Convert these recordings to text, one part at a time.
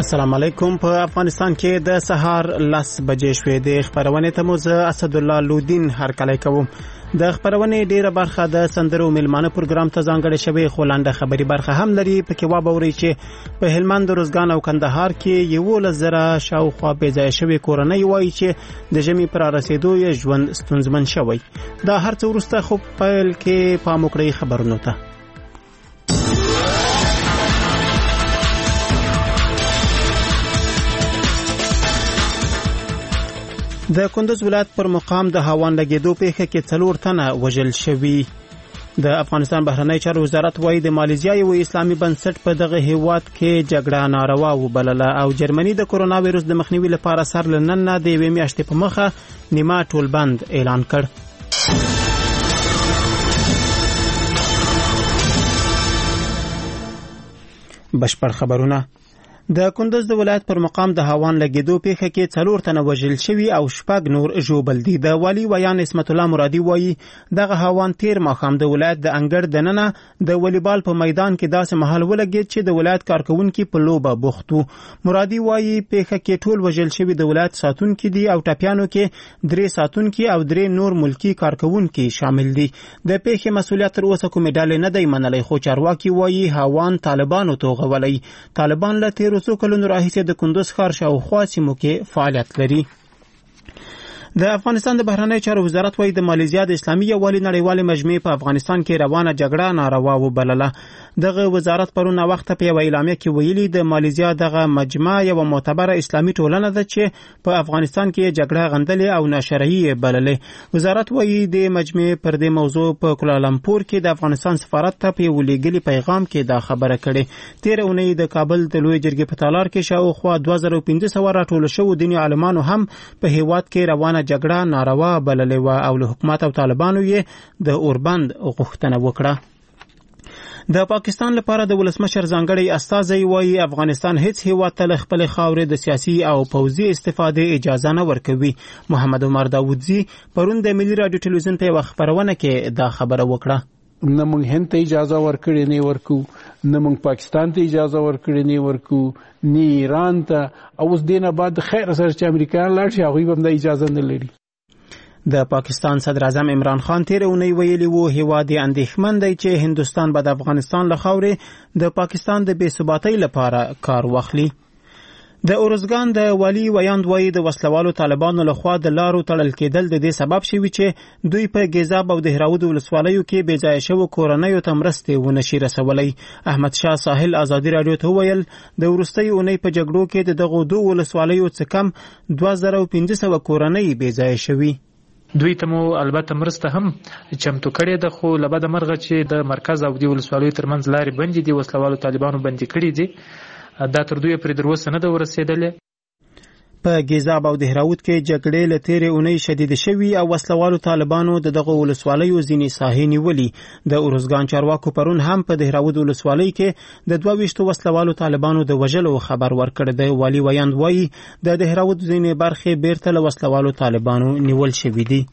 السلام علیکم. په افغانستان کې د سهار 10 بجې شوې د خبرونه ته مو زه اسد الله لودین هرکلی کوم. د خبرونه ډیره برخه د سندرو ملمانه پروګرام ته ځانګړې شوی خو لاندې خبري برخه هم لري. پکې وابوري چې په هلمند، روزګان او کندهار کې 11,000 شاوخوا بېځایه شوی کورنۍ وایي چې د ژمي پر رسیدو یې ژوند ستونزمن شوی. دا هر څه وروسته خو پیل کې پام وکړئ خبرونو ته. د کندوز ولایت پر مقام د هاوان لګیدو پیښه کې 4 تنه وژل شوي. د افغانستان بهرنی چارو وزارت وايي د مالیزیا یو اسلامي بنسټ په دغه هیواد کې جګړه ناروا وبلله او جرمني د کرونا وایرس د مخنیوي لپاره سر لنن نه د 2 میاشتې په مخه نیمه ټول بند اعلان کړ. بشپړ خبرونه. د کندوز د ولایت پر مقام د هاوان لګیدو پیښه کې 4 تنه وژل شوي او 6 نور ژوبل دي. د والی ویان اسمت الله مرادي وایي دغه هاوان تیر ماښام د ولایت د انګړ دننه د والیبال په میدان کې داسې محل ولګید چې د ولایت کارکونکي په لوبه بوخت وو. مرادي وایي پیښه کې ټول وژل شوي د ولایت ساتونکي دي او ټپیانو کې 3 ساتونکي او 3 نور ملکی کارکونکي شامل دي. د پیښې مسؤلیت تر اوسه کومې ډلې نه دی منلی، خو چارواکي وایي هاوان طالبانو توغولی. طالبان له تیر څو کلونو راهیسې د کندوز ښار شاوخوا سیمو کې فعالیت لري. د افغانستان د بهرنی چارو وزارت وايي د مالیزیا د اسلامي یووالي نړیوالې مجمع په افغانستان کې روانه جګړه ناروا وبلله. دغه وزارت پرون وخت په یو اعلامیه کې ویلي د مالیزیا دغه مجمع یو معتبره اسلامي ټولنه ده چې په افغانستان کې جګړه غندلې او ناشرعي بللې. وزارت وايي د مجمع پر دې موضوع په کوالالمپور کې د افغانستان سفارت ته په ولېګلي پیغام کې دا خبره کړې. تیر اونۍ د کابل د لوی جرګې په تالار کې شاوخوا 2500 راټول شوو دیني عالمانو هم په هیواد کې روانه جګړه ناروا بللې و او له حکومت او طالبانو یې د اوربند غوښتنه وکړه. د پاکستان لپاره د ولسمشر ځانګړی استازی وایي افغانستان هیڅ هیواد ته خپل خاورې د سیاسي او پوځي استفادې اجازه نه ورکوي. محمد عمر داودزی پرون د ملي رادیو ټلویزیون په خبرونه کې دا خبره وکړه. نه مونږ هند ته اجازه ورکړې نه ورکو، نه مونږ پاکستان ته اجازه ورکړې نه ورکو، نه ایران ته. او اوس دینه بعد خیر سره چې امریکایان لاړ شي هغوی هم د اجازه نه لري. د پاکستان صدر اعظم عمران خان تیر اونۍ ویلي وو هیواد اندېښمن دی چې هندوستان به د افغانستان له خاورې د پاکستان د بې ثباتۍ لپاره کار واخلي. د اورزګان د والی ویاند وایي د وسلوالو طالبانو لخوا د لارو تړل کېدل د دې سبب شوي چې دوی په ګیزاب او د هراود ولسوالیو کې بېځایه شوو کورنیو ته مرستې ونشي رسولی. احمد شاه ساحل ازادي راډیو ته وویل د وروستۍ اونۍ په جګړو کې د دغو 2 ولسوالیو څخه کم 2500 کورنۍ بېځایه شوي. دوی ته مو البته مرسته هم چمتو کړې ده، خو له بده مرغه چې د مرکز او د ولسوالیو ترمنځ لارې بندې دي، وسلوالو طالبانو بندي کړي دي. دا تر دوی پرې در اوسه نه ده ورسېدلې. په ګیزاب او د هراود کې جګړې له تیرې اونۍ شدید شوي او وسلوالو طالبانو د دغه ولسوالیو ځینې ساحې نیولي. د اورزګان چارواکو پرون هم په د هراود ولسوالۍ کې د 22 وسلوالو طالبانو د وژلو خبر ورکړ دی. والی ویاند وایي د هراود ځینې برخې بیرته له وسلوالو طالبانو نیول شوي دي.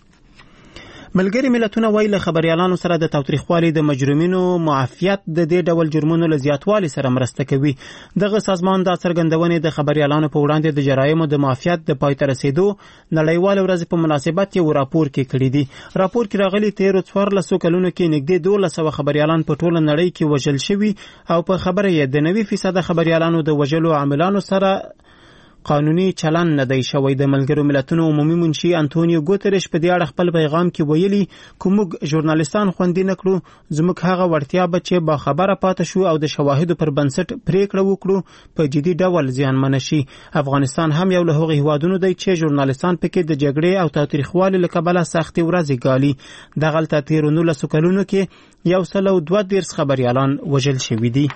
ملګری ملتونه وایي له خبريالانو سره د تاوتریخوالي د مجرمینو معافیت د دې ډول جرمونو له زیاتوالي سره مرسته کوي. دغه سازمان دا څرګندونې د خبريالانو په وړاندې د جرایمو د معافیت د پای ته رسیدو نړیواله ورځ په مناسبت یو راپور کې کړی دی. راپور کې راغلي تیر 14 کلونو کې نږدې 1200 خبريالان په ټوله نړۍ کې وژل شوي او په خبره یې د 90% خبريالانو د وژلو عاملانو سره قانوني چلن نه دی شوی. د ملګرو ملتونو عمومي منشي انټونیو ګوتریش په دې اړه خپل پیغام کې ویلي کوم ژورنالیستان خوندي نه کړو زموږ هغه وړتیا به چې با خبره پاتې شو او د شواهدو پر بنسټ پریکړه وکړو په جدي ډول زیانمن شي. افغانستان هم یو له هغو هیوادونو دی چې ژورنالیستان پکې د جګړې او تاوتریخوالي له کبله سختې ورځې ګالي. دغلته تیر 19 کلونو کې 132 خبريالان وژل شوي دي.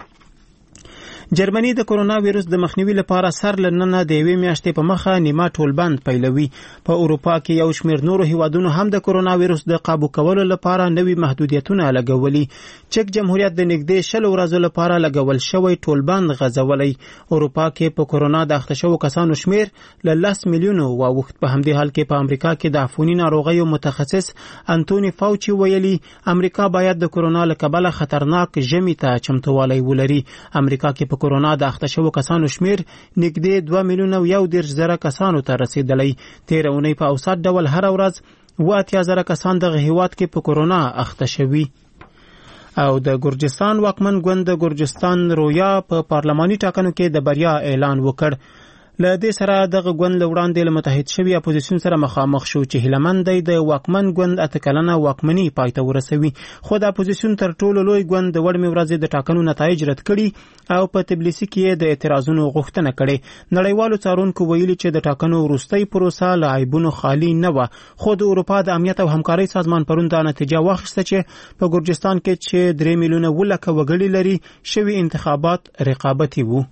جرمني د کرونا وایرس د مخنیوي لپاره سر لننه د 2 میاشتې په مخه نیمه ټول بند پیلوي. په اروپا کې یو شمېر نورو هیوادونو هم د کرونا وایرس د قابو کولو لپاره نوي محدودیتونه لګولي. چک جمهوریت د نږدې 20 ورځو لپاره لګول شوی ټول بند غځولی. اروپا کې په کرونا د اخته شوو کسانو شمېر له 10 میلیونو واوښت. په همدې حال کې په امریکا کې د عفوني ناروغیو متخصص انټونی فاوچي ویلي امریکا باید د کرونا له کبله خطرناک ژمي ته چمتووالی ولري. امریکا کې په کورونا د اخته شوو کسانو شمیر نږدې 2,110,000 کسانو ته رسیدلی. تیره اونۍ په اوسط ډول هر ورځ 80,000 کسان دغه هیواد کې په کورونا اخته شوي. او د ګرجستان واکمن ګوند د ګرجستان رویا په پارلماني ټاکنو کې د بریا اعلان وکړ. له دې سره دغه ګوند له وړاندې له متحد شوي اپوزیسیون سره مخامخ شو چې هیلهمند دی د واکمن ګوند 8 کلنه واکمني پای ته ورسوي. خو د اپوزیسیون تر ټولو لوی ګوند د وړمې ورځې د ټاکنو نتایج رد کړي او په تبلیسي کې د اعتراضونو غوښتنه کړې. نړیوالو څارونکو ویلي چې د ټاکنو وروستۍ پروسه له عیبونو خالي نه وه. خو د اروپا د امنیت او همکارۍ سازمان پرون دا نتیجه واخیسته چې په ګرجستان کې چې 3 میلیونه وګړي لري شوي انتخابات رقابتي وو.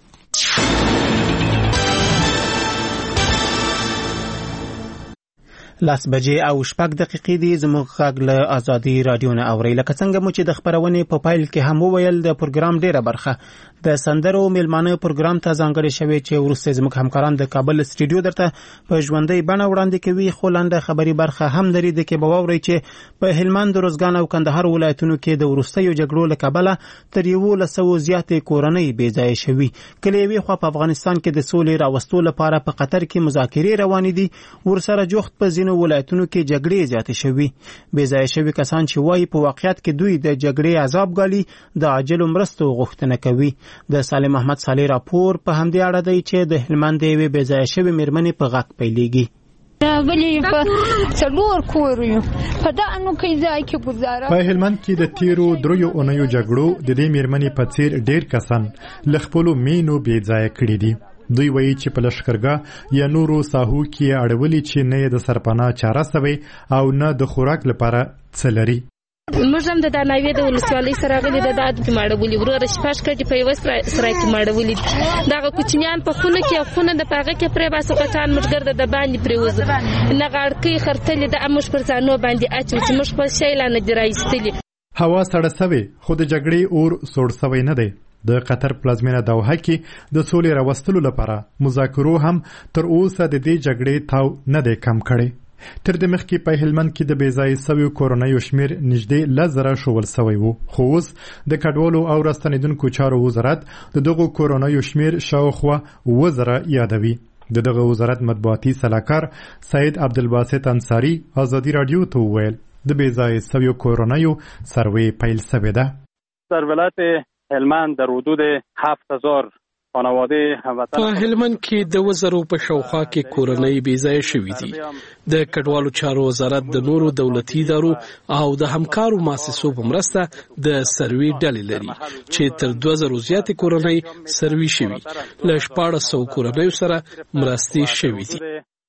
10 بجې او 6 دقیقې دي. زموږ غږ له ازادي رادیو نه اورئ. لکه څنګه مو چې د خپرونې په پایل کې هم وویل د پروګرام ډیره برخه د سندرو میلمانه پروګرام ته ځانګړې شوې چې وروسته زموږ همکاران د کابل سټوډیو درته په ژوندۍ بڼه وړاندې کوي. خو لنډه خبري برخه هم لري د کې به واورئ چې په هلمند، روزګان او کندهار ولایتونو کې د وروستیو جګړو له کبله تر 100 زیاتې کورنۍ بې ځایه شوي. کله یوې خوا په افغانستان کې د سولې راوستو لپاره په قطر کې مذاکرې روانې دي، ورسره جوخت په ځینو ولایتونو کې جګړې زیاتې شوي. بې ځایه شوي کسان چې وایي په واقعیت کې دوی د جګړې عذاب ګالي د عاجلو مرستو غوښتنه کوي. د سالم احمد صالح راپور په همدې اړه دی چې د هلمند یوې بې ځایه شوې مېرمنې په غږ پیلېږي. په هلمند کې د تیرو 3 اونیو جګړو د دې مېرمنې په څیر ډېر کسان له خپلو مینو بې ځایه کړي دي. دوی وایي چې په لښکرګاه یا نورو ساحو کې اړولي چې نه د سرپناه چاره سوی او نه د خوراک لپاره څه لري. موږ هم د داناوي د ولسوالۍ سره غلي د داد کې ماړولي ورور شپږ کټي په یو سره کې ماړولي دغه کوچنیان په خونه کې خونه د پاغه کې پرې باسو کټان مشګر د باندې پریوز نه غړکې خرتلې د امش پر ځانو باندې اچو چې مش په شیلا نه درایستلي. هوا سړه سوي خو د جګړې اور سوړ سوي نه دی. د قطر پلازمینه دوحه کې د سولې راوستلو لپاره مذاکرو هم تر اوسه د دې جګړې تاو نه دی کم کړی. تر دې مخکې په هلمند کې د بې ځایه سویو کورنیو شمیر نږدې 10,000 شول سوی و. خو اوس د کډوالو او راستنیدونکو چارو وزارت د دغو کورنیو شمیر شاوخوا 10,000 یادوي. د دغه وزارت مطبوعاتي سلاکار سید عبدالباسط انصاری ازادي رادیو ته وویل د بې ځایه سویو کورنیو سروې پیل سوې ده. در ولایت هلمند در حدود 7,000 خانواده هموطن په هلمند کې د 1000 په شاوخوا کې کورنۍ بې ځایه شوي دي. د کډوالو چارو وزارت د نورو دولتي ادارو او د همکارو مؤسسو په مرسته د سروې ډلې لري چې تر 2000 زیاتې کورنۍ سروې شوي. له 1400 کورنیو سره مرستې شوي دي.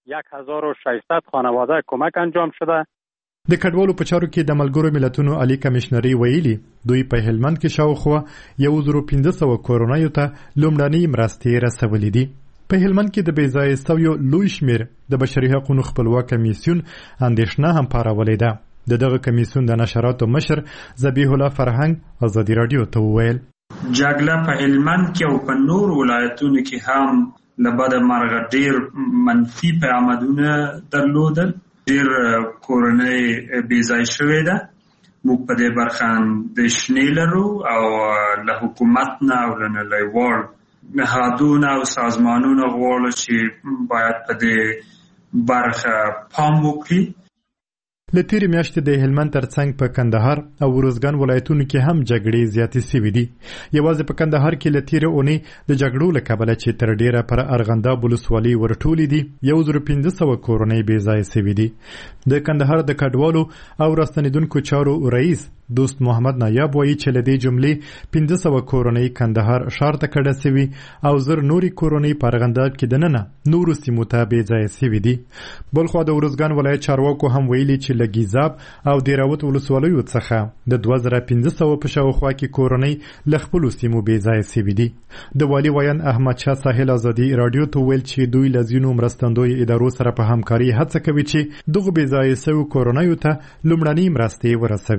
1600 خانواده کمک انجام شده. د کډوالو په چارو کې د ملګرو ملتونو عالی کمشنري ویلي دوی په هلمند کې شاوخوا 1500 کورنیو ته لومړنۍ مرستې رسولې دي. په هلمند کې د بې ځایه سویو لوی شمیر د بشري حقوقو خپلواک کمیسیون اندېښنه هم پارولې ده. د دغه کمیسیون د نشراتو مشر ذبیح الله فرهنګ ازادي رادیو ته وویل جګړه په هلمند کې او په نور ولایتونو کې هم لبد مرغ ډېر منفي پیغامونه درلودل. ډېر کورنۍ بې ځایه شوې ده. موږ په دې برخه اندېښنې لرو او له حکومت نه او له نړیوال نهادونو او سازمانونو غواړو چې باید په دې برخه پام وکړي. له تیرې میاشتې د هلمند ترڅنګ په کندهار او روزګان ولایتونو کې هم جګړې زیاتې سوي دي. یوازې په کندهار کې له تیرې اونۍ د جګړو له کبله چې تر ډیره پر ارغنداب ولسوالۍ ورټولې دي 1500 کورنۍ بې ځایه سوي دي. د کندهار د کډوالو او راستنیدونکو چارو رئیس دوست محمد نایاب وایي چې له دې جملې 500 کورنۍ کندهار ښار ته کډه سوي او 1000 نورې کورنۍ په ارغنداب کې دننه نورو سیمو ته بې ځایه سوي دي. بلخوا د ورزګان ولایت چارواکو هم ویلي چې له ګیزاب او دیراوت ولسوالیو څخه د 2500 په شاوخوا کې کورنۍ له خپلو سیمو بې ځایه سوي دي. د والي ویان احمد شاه ساحل ازادي رادیو ته ویل چې دوی له ځینو مرستندوی ادارو سره په همکاري هڅه کوي چې دغه بې ځایه سوي کورنیو ته لومړنۍ مرستې ورسوي.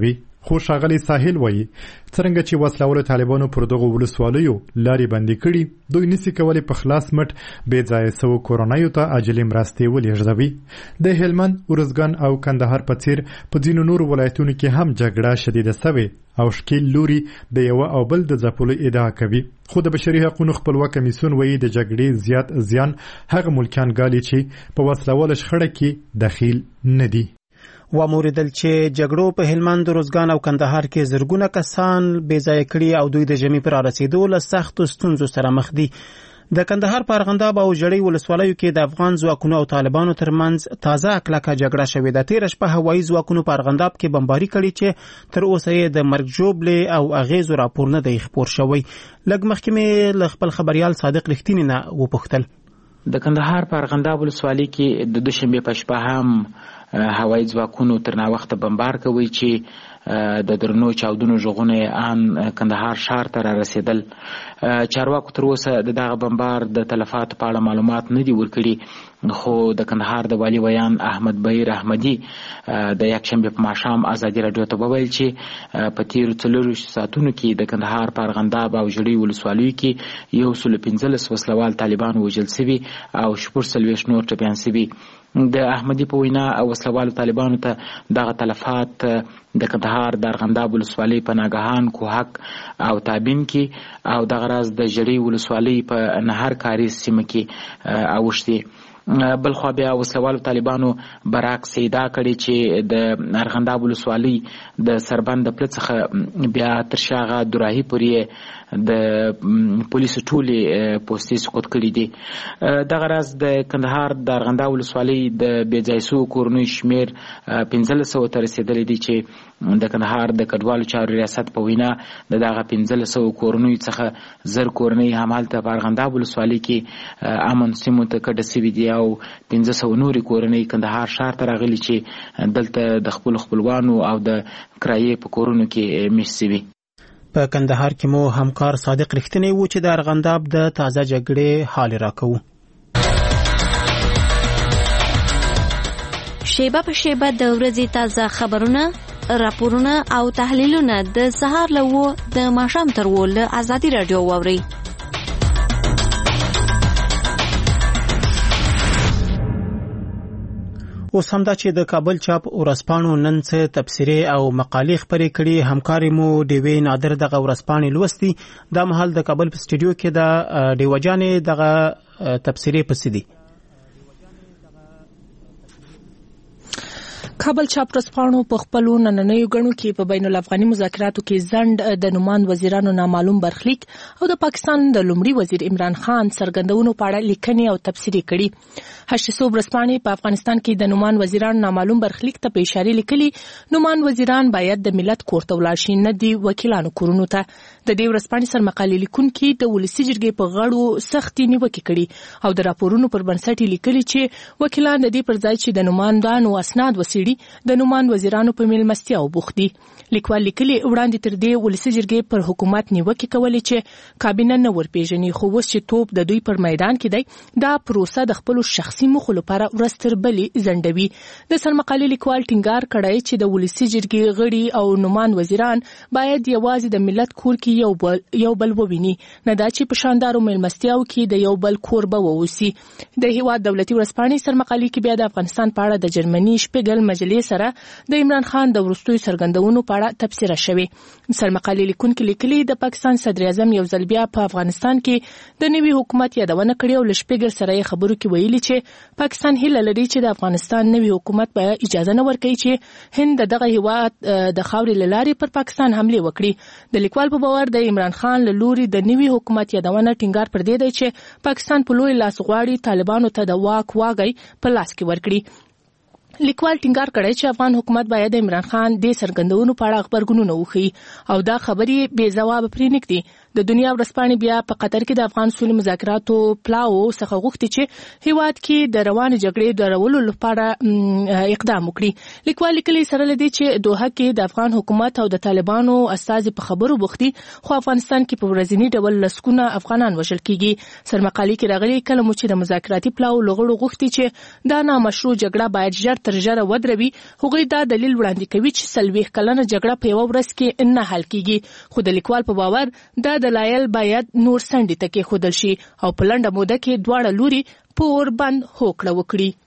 خو ښاغلی ساحل وایي څرنګه چې وسلوالو طالبانو پر دغو ولسوالیو لارې بندي کړي دوی نسي کولی په خلاص مټ بې ځایه سوو کورنیو ته عاجلې مرستې ولېږدوي. د هلمند، ارزګان او کندهار په څیر په ځینو نورو ولایتونو کې هم جګړه شدیده سوې او ښکیل لوري د یوه او بل د ځپلو ادعا کوي. خو د بشري حقوقو خپلواک کمیسیون وایي د جګړې زیات زیان هغه ملکیان ګالي چې په وسلواله شخړه کې دخیل نه دي. وموریدل چې جګړو په هلمند، روزګان او کندهار کې زرګونه کسان بې ځایه کړي او دوی د ژمي پر رسیدو له سختو ستونزو سره مخ دي. د کندهار په ارغنداب او ژړۍ ولسوالیو کې د افغان ځواکونو او طالبانو ترمنځ تازه کلکه جګړه شوې ده. تېره شپه هوایي ځواکونو په ارغنداب کې بمباري کړې چې تر اوسه یې د مرګ ژوبلې او اغېزو راپور نه دی خپور شوی. لږ مخکې مې له خپل خبریال صادق رښتیني نه وپوښتل. د کندهار په ارغنداب ولسوالۍ کې د دوشنبې په شپه هم هوایي ځواکونو تر ناوخته بمبار کوي چې د درنو چاودنو غږونه ان کندهار ښار ته را رسیدل. چارواکو تر اوسه دغه بمبار د تلفاتو په اړه معلومات نه دي ورکړي، خو د کندهار د والي ویان احمد بهیر احمدي د یکشنبې په ماښام ازادي راډیو ته وویل چې په تیرو 24 ساعتونو کې د کندهار په ارغنداب او ژړۍ ولسوالیو کې 115 وسلوال طالبان وژل شوي او 40 نور ټپیان شوي. د احمدي په وینا وسلوالو طالبانو ته دغه تلفات د کندهار د ارغنداب ولسوالۍ په ناګهان، کوهک او تابین کې او دغه راز د ژړۍ ولسوالۍ په نهر کاری سیمه کې اوښتي. بلخوا بیا وسلوالو طالبانو برعکس ادعا کړې چې د ارغنداب ولسوالۍ د سربند د پله څخه بیا تر شاغه دوراهي پورې د پولیسو ټولې پوستې سقوط کړي دي. دغه راز د کندهار د ارغنداب ولسوالۍ د بې ځای سوو کورنیو شمېر 1500 ته رسېدلی دی چې د کندهار د کډوالو چارو ریاست په وینا د دغه 1500 کورنیو څخه 1000 کورنۍ همالته په ارغنداب ولسوالۍ کې امن سیمو ته کډه سوي دي او 500 نورې کورنۍ کندهار ښار ته راغلي چې دلته د خپلو خپلوانو او د کرایې په کورونو کې مېشت سوي. په کندهار کې مو همکار صادق رښتینی و چې د ارغنداب د تازه جګړې حال راکوو. شیبه په شیبه د ورځې تازه خبرونه، راپورونه او تحلیلونه د سهار له 9 د ماښام تر 10 له ازادي راډیو واورئ. اوس همدا چې د کابل چاپ ورځپاڼو نن څه تبصرې او مقالې خپرې کړي، همکارې مو ډیوې نادر دغه ورځپاڼې لوستي. دا مهال د کابل په سټوډیو کې د ډیوه جانې دغه تبصرې پسې دي. کابل چاپ ورځپاڼو په خپلو نننیو غړو کې په بین الافغاني مذاکراتو کې ځنډ، د نوماند وزیرانو نامعلوم برخلیک او د پاکستان د لومړي وزیر عمران خان څرګندونو په اړه لیکنې او تبصرې کړي. هشتسو ورځپاڼې په افغانستان کې د نوماند وزیرانو نامعلوم برخلیک ته په اشاره لیکلي نوماند وزیران باید د ملت کور ته ولاړ شي، نه دي وکیلانو کورونو ته. د دې ورځپاڼې سرمقالې لیکونکي د ولسي جرګې په غړو سختې نیوکې کړي او د راپورونو پر بنسټ لیکلي چې وکیلان د دې پر ځای چې د نوماندانو اسناد وسیړي د نوماند وزیرانو په میلمستیاو بوخت دي. لیکوال لیکلي وړاندې تر دې ولسي جرګې پر حکومت نیوکې کولې چې کابینه نه ورپېژني، خو اوس چې توپ د دوی پر میدان کې دی دا پروسه د خپلو شخصي موخو لپاره ورځ تر بلې ځنډوي. د سرمقالې لیکوال ټینګار کړی چې د ولسي جرګې غړي او نوماند وزیران باید یوازې د ملت کور کې یو بل وویني، نه دا چې په شاندارو میلمستیاو کې د یو بل کور به ووسي. د هیواد دولتي ورځپاڼې سرمقالې کې بیا د افغانستان په اړه د جرمني شپږل مجلې سره د عمران خان د وروستیو څرګندونو په اړه تبصره شوې. سرمقالې لیکونکي لیکلي د پاکستان صدر اعظم یو ځل بیا په افغانستان کې د نوي حکومت یادونه کړې او له شپږل سره یې خبرو کې ویلي چې پاکستان هیله لري چې د افغانستان نوي حکومت به اجازه نه ورکړي چې هند دغه هیواد د خاورې له لارې پر پاکستان حمله وکړي. د لیکوال په باور د عمران خان له لوري د نوي حکومت یادونه ټینګار پر دې دی چې پاکستان په لوی لاس غواړي طالبانو ته د واک واګي په لاس کې ورکړي. لیکوال ټینګار کړی چې افغان حکومت باید د عمران خان د څرګندونو په اړه خبرګونونه وکړي او دا خبرې بې ځواب پرې نږدي. د دنیا ورځپاڼې بیا په قطر کې د افغان سولې مذاکراتو پلاو څخه غوښتي چې هیواد کې د روانې جګړې درولو لپاره اقدام وکړي. لیکوال لیکلي سره لدی چې دوحه کې د افغان حکومت او د طالبانو استازي په خبرو بوختي، خو افغانستان کې په ورځنی ډول لسکونه افغانان وژل کیږي. سرمقالي کې راغلي کله مو چې د مذاکراتي پلاو لغړو غوښتي چې دا نامشروع جګړه باید ژر تر ژره ودروي، هغوی دا دلیل وړاندې کوي چې 40 کلنه جګړه په یوه ورځ کې نه حل کیږي. خو د لیکوال په باور دا دلایل باید نور څنډې ته کېښودل شي او په لنډه موده کې دواړه لوري په اور بند هوکړه وکړي.